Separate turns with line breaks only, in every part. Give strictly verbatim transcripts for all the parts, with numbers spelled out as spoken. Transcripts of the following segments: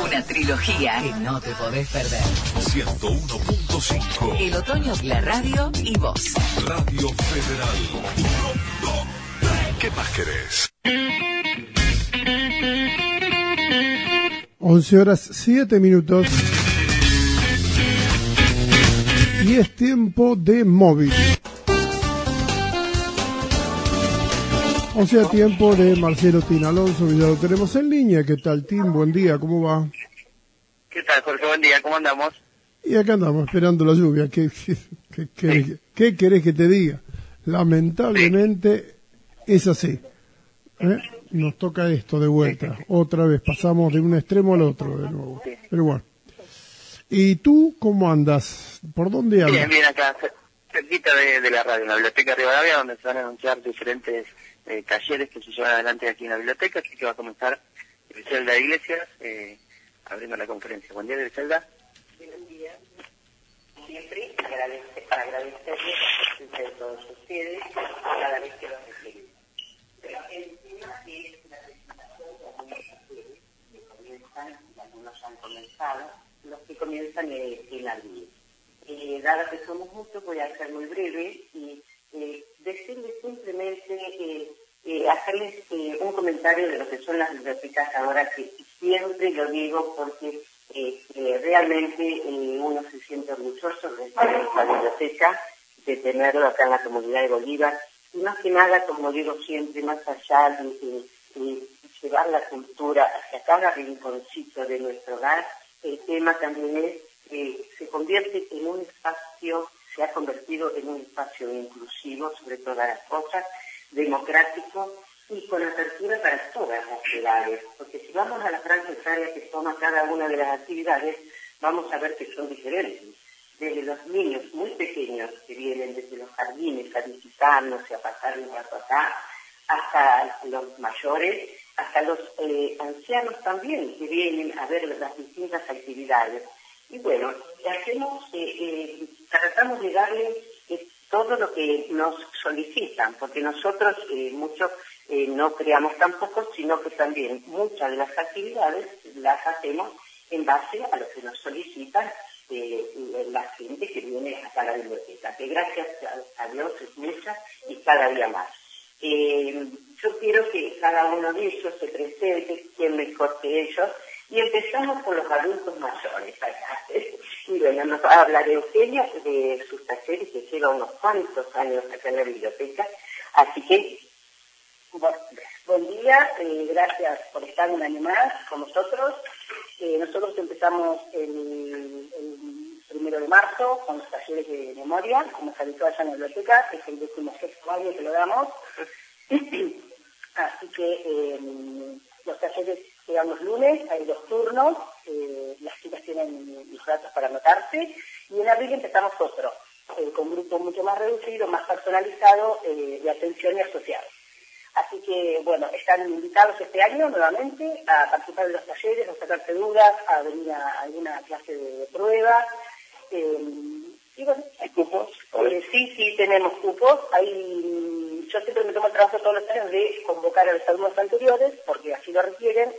Una trilogía que no te podés perder.
ciento uno punto cinco.
El otoño, la radio y vos.
Radio Federal. Uno, dos, tres. ¿Qué más querés?
once horas siete minutos. Y es tiempo de móvil. O sea, tiempo de Marcelo Tin Alonso, ya lo tenemos en línea. ¿Qué tal, Tim? Buen día, ¿cómo va?
¿Qué tal, Jorge? Buen día, ¿cómo andamos?
Y acá andamos esperando la lluvia. ¿Qué, qué, qué, querés,
sí.
¿qué querés que te diga? Lamentablemente sí. Es así. ¿Eh? Nos toca esto de vuelta. Sí. Otra vez, pasamos de un extremo al otro de nuevo. Sí. Pero bueno. ¿Y tú cómo andas? ¿Por dónde andas?
Bien, bien, acá, cerquita de, de la radio, en la Biblioteca Rivadavia, donde se van a anunciar diferentes eh, talleres que se llevan adelante aquí en la biblioteca, así que va a comenzar Griselda Iglesias eh, abriendo la conferencia. Buen día, Griselda.
Buenos días. Siempre agradece, agradecerles la presencia de todos ustedes cada vez que los recibimos. Pero el tema es la presentación de algunos talleres que comienzan, y algunos han comenzado, los que comienzan eh, en abril. Eh, dado que somos muchos, voy a ser muy breve y eh, decirles simplemente, eh, eh, hacerles eh, un comentario de lo que son las bibliotecas ahora, que siempre lo digo porque eh, eh, realmente eh, uno se siente orgulloso de esta biblioteca, de tenerlo acá en la comunidad de Bolívar, y más que nada, como digo siempre, más allá de, de, de llevar la cultura hacia cada rinconcito de nuestro hogar, el tema también es que se convierte en un espacio, se ha convertido en un espacio inclusivo sobre todas las cosas, democrático y con apertura para todas las edades. Porque si vamos a la franja etaria que toma cada una de las actividades, vamos a ver que son diferentes. Desde los niños muy pequeños que vienen desde los jardines a visitarnos y a pasar un rato acá, hasta los mayores, hasta los eh, ancianos también que vienen a ver las distintas actividades. Y bueno, hacemos, eh, eh, tratamos de darle eh, todo lo que nos solicitan, porque nosotros eh, muchos eh, no creamos tampoco, sino que también muchas de las actividades las hacemos en base a lo que nos solicitan eh, la gente que viene hasta la biblioteca, que gracias a, a Dios es mucha y cada día más. Eh, yo quiero que cada uno de ellos se presente, quien mejor que ellos, y empezamos por los adultos mayores acá. Y bueno, nos va a hablar Eugenia de sus talleres que lleva unos cuantos años acá en la biblioteca, así que bueno, buen día, eh, gracias por estar un año más con nosotros. Eh, nosotros empezamos el, el primero de marzo con los talleres de memoria, como se habitó allá en la biblioteca, es el decimosexto año que lo damos. Así que eh, los talleres llegan los lunes, hay dos turnos, eh, las chicas tienen los datos para anotarse, y en abril empezamos otro, eh, con un grupo mucho más reducido, más personalizado, eh, de atención y asociados. Así que, bueno, están invitados este año nuevamente a participar de los talleres, a sacarse dudas, a venir a alguna clase de, de prueba. Eh, y bueno,
¿hay cupos?
Eh, sí, sí, tenemos cupos. Hay, yo siempre me tomo el trabajo todos los años de convocar a los alumnos anteriores, porque así lo requieren.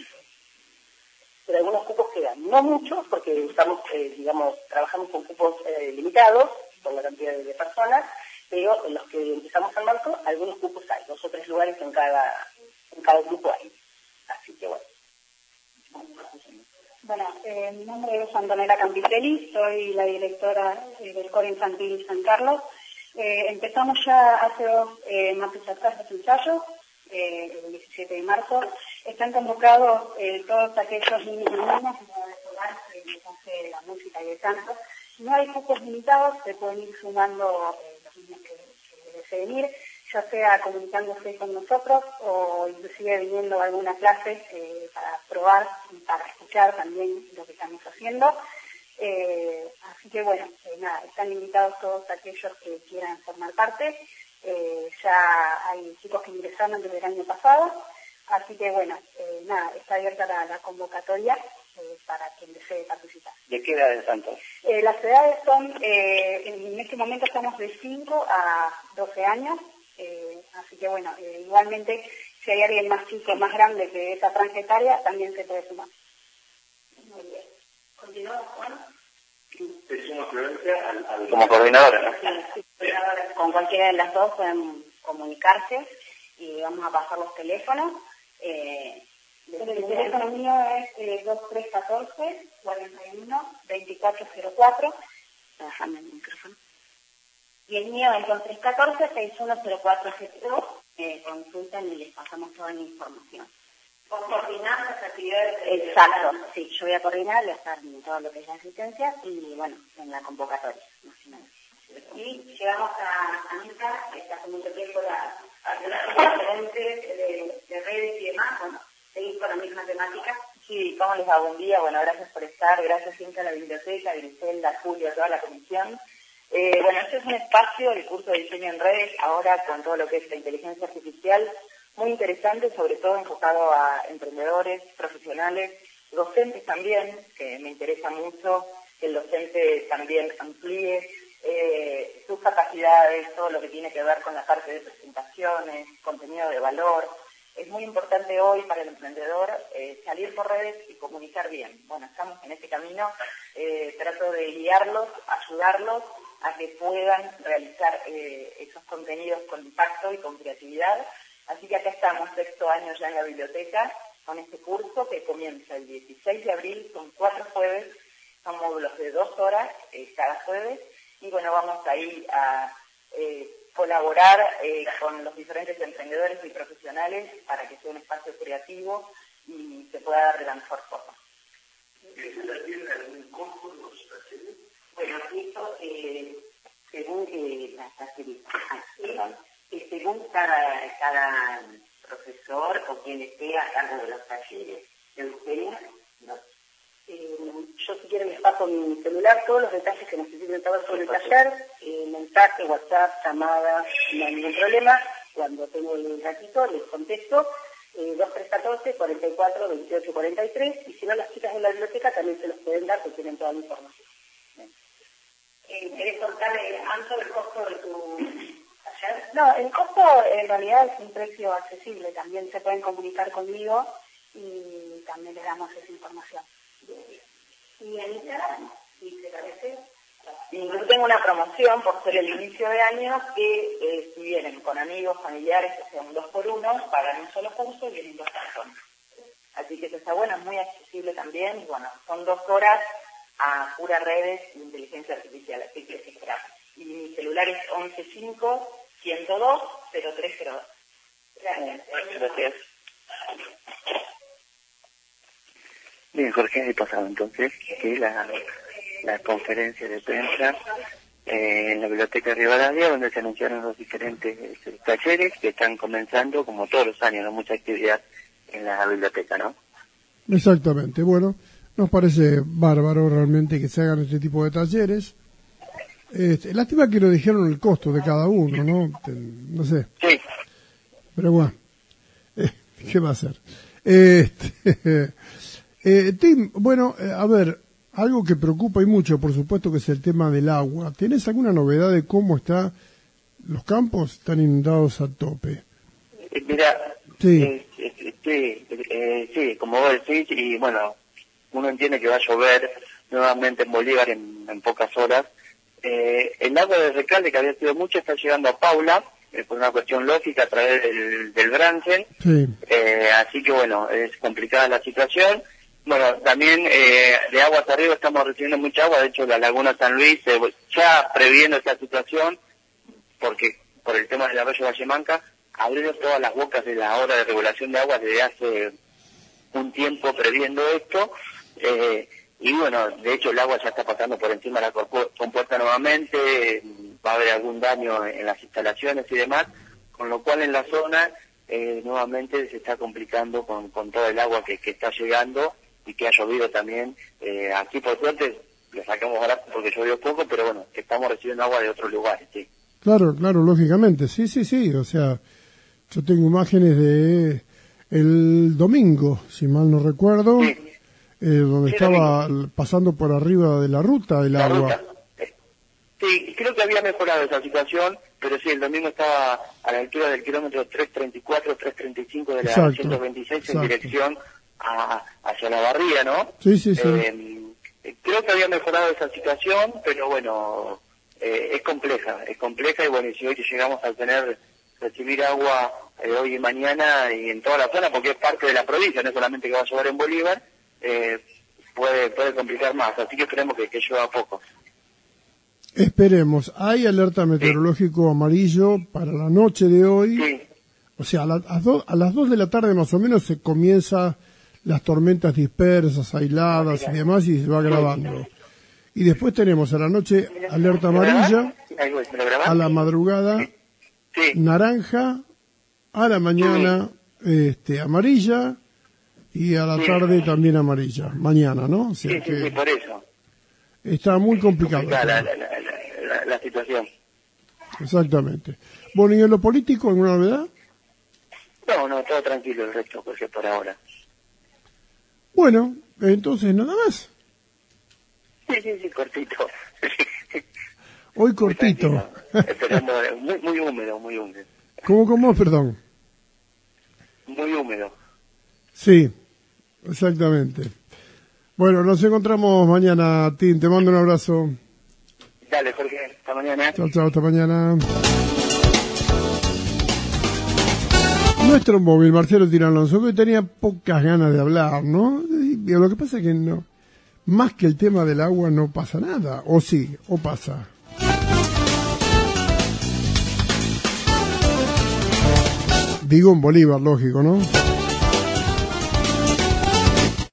Pero algunos cupos quedan, no muchos, porque estamos, eh, digamos, trabajamos con cupos eh, limitados, por la cantidad de, de personas, pero en los que empezamos en marzo, algunos cupos hay, dos o tres lugares en cada, en cada grupo hay. Así que bueno.
Bueno, eh, mi nombre es Antonella Campitelli, soy la directora eh, del Coro Infantil San Carlos. Eh, empezamos ya hace dos eh, martes atrás los ensayos, eh, el diecisiete de marzo. Están convocados eh, todos aquellos niños y niñas que de la música y el canto. No hay cupos limitados, se pueden ir sumando eh, los niños que, que deseen ir, ya sea comunicándose con nosotros o inclusive viniendo a alguna clase eh, para probar y para escuchar también lo que estamos haciendo. Eh, así que bueno, eh, nada, están invitados todos aquellos que quieran formar parte. Eh, ya hay chicos que ingresaron desde el año pasado, así que bueno, eh, nada, está abierta la, la convocatoria eh, para quien desee participar.
¿De qué edades, Santos?
Eh, las edades son, eh, en este momento estamos de cinco a doce años, eh, así que bueno, eh, igualmente si hay alguien más chico, más grande que esa franja etaria, también se puede sumar. Continuamos con...
Al, al, como coordinadora, ¿no?
Sí, coordinadora. Con cualquiera de las dos pueden comunicarse y vamos a pasar los teléfonos. Eh, el teléfono mío es eh, dos tres uno cuatro, cuatro uno, dos cuatro cero cuatro. Déjame el micrófono. Y el mío es dos tres uno cuatro, seis uno cero cuatro siete dos. Eh, consultan y les pasamos toda la información.
¿Vos coordinás las actividades?
Exacto, sí, yo voy a coordinar, voy a estar en todo lo que es la asistencia y, bueno, en la convocatoria.
Y llegamos a Anita, que está hace mucho tiempo la diferentes de, de redes y demás, bueno, seguir con la misma temática.
Sí, ¿cómo les va? Buen día, bueno, gracias por estar, gracias siempre a la biblioteca, a Griselda, Julio, a toda la comisión. Eh, bueno, este es un espacio, el curso de diseño en redes, ahora con todo lo que es la inteligencia artificial, muy interesante, sobre todo enfocado a emprendedores, profesionales, docentes también, que me interesa mucho que el docente también amplíe eh, sus capacidades, todo lo que tiene que ver con la parte de presentaciones, contenido de valor. Es muy importante hoy para el emprendedor eh, salir por redes y comunicar bien. Bueno, estamos en este camino, eh, trato de guiarlos, ayudarlos a que puedan realizar eh, esos contenidos con impacto y con creatividad. Así que acá estamos, sexto año ya en la biblioteca, con este curso que comienza el dieciséis de abril, son cuatro jueves, son módulos de dos horas eh, cada jueves, y bueno, vamos ahí a eh, colaborar eh, con los diferentes emprendedores y profesionales para que sea un espacio creativo y se pueda dar de la mejor forma.
¿Tienen algún costo los talleres?
Bueno, esto, eh, según eh, las talleres, y según cada, cada profesor o quien esté a cargo de los talleres. ¿Me gustaría? No.
Eh, yo si quieren les paso mi celular, todos los detalles que necesiten saber sobre el taller, eh, mensaje, WhatsApp, llamada, no hay ningún problema. Cuando tengo el ratito les contesto, eh, dos tres uno cuatro, cuarenta y cuatro, veintiocho cuarenta y tres, y si no las chicas de la biblioteca también se los pueden dar porque tienen toda la información.
Eh, ¿Querés contarle, Anto, el costo de tu taller?
No, el costo en realidad es un precio accesible, también se pueden comunicar conmigo y también les damos esa información.
¿Y en Instagram? ¿Y te parece?
Incluso tengo una promoción por ser el inicio de año que eh, si vienen con amigos, familiares, o sea, un dos por uno, pagan un solo curso y vienen dos personas. Así que eso está bueno, es muy accesible también, y bueno, son dos horas a puras redes de inteligencia artificial, así que se esperamos. Y mi celular es once cinco, ciento dos, cero tres cero dos.
Gracias.
Gracias. Bien, Jorge, he pasado entonces que la, la conferencia de prensa eh, en la Biblioteca Rivadavia, donde se anunciaron los diferentes eh, talleres que están comenzando, como todos los años, ¿no? Mucha actividad en la biblioteca, ¿no?
Exactamente, bueno, nos parece bárbaro realmente que se hagan este tipo de talleres. Este, lástima que lo dijeron el costo de cada uno, ¿no? No sé.
Sí.
Pero bueno, eh, ¿qué va a hacer? Este, eh, Tim, bueno, eh, a ver, algo que preocupa y mucho, por supuesto, que es el tema del agua. ¿Tienes alguna novedad de cómo está? Los campos están inundados a tope.
Eh, mira,
sí,
eh, eh, sí, eh, sí, como vos decís, y bueno, uno entiende que va a llover nuevamente en Bolívar en, en pocas horas. Eh, el agua de Recalde, que había sido mucho, está llegando a Paula, eh, por una cuestión lógica, a través del, del Bransen.
sí.
Eh, así que bueno, es complicada la situación. Bueno, también eh, de aguas arriba estamos recibiendo mucha agua, de hecho la Laguna San Luis, eh, ya previendo esta situación, porque por el tema del arroyo Vallemanca, abrieron todas las bocas de la obra de regulación de aguas desde hace un tiempo previendo esto, eh, y bueno, de hecho el agua ya está pasando por encima de la compuerta nuevamente, va a haber algún daño en las instalaciones y demás, con lo cual en la zona eh, nuevamente se está complicando con, con todo el agua que, que está llegando y que ha llovido también. Eh, aquí por suerte le sacamos barato porque llovió poco, pero bueno, estamos recibiendo agua de otros lugares, sí. Claro,
claro, lógicamente, sí, sí, sí, o sea, yo tengo imágenes de el domingo, si mal no recuerdo,
sí.
eh, donde
sí,
estaba
domingo.
Pasando por arriba de la ruta el
la
agua.
Ruta. Sí, creo que había mejorado esa situación, pero sí, el domingo estaba a la altura del kilómetro trescientos treinta y cuatro, trescientos treinta y cinco de la
Exacto,
ciento veintiséis
exacto.
en dirección a, hacia la barría, ¿no?
Sí, sí, sí.
Eh, eh, creo que había mejorado esa situación, pero bueno, eh, es compleja, es compleja y bueno, y si hoy llegamos a tener, recibir agua eh, hoy y mañana y en toda la zona, porque es parte de la provincia, no es solamente que va a llover en Bolívar, eh, puede puede complicar más, así que esperemos que, que llueva poco.
Esperemos. Hay alerta meteorológico sí. amarillo para la noche de hoy.
Sí.
O sea, a, la, a, do, a las dos de la tarde más o menos se comienza las tormentas dispersas, aisladas y demás, y se va grabando. Y después tenemos a la noche alerta amarilla, a la madrugada
sí.
naranja, a la mañana este amarilla y a la sí. tarde también amarilla. Mañana, ¿no? O sea
sí, sí,
que
sí, por eso.
Está muy complicado.
La, la, la, la, la, la situación.
Exactamente. Bueno, ¿y en lo político alguna novedad?
No, no, todo tranquilo el resto, porque por ahora.
Bueno, entonces nada más.
Sí, sí, sí, cortito.
Hoy cortito.
Esperando, muy, muy húmedo, muy húmedo.
¿Cómo, cómo, perdón?
Muy húmedo.
Sí, exactamente. Bueno, nos encontramos mañana, Tim. Te mando un abrazo.
Dale, Jorge. Hasta mañana.
Chao, chao, hasta mañana. Nuestro móvil, Marcelo Tiralonso, que tenía pocas ganas de hablar, ¿no? Y lo que pasa es que no, más que el tema del agua no pasa nada, o sí, o pasa. Digo en Bolívar, lógico, ¿no?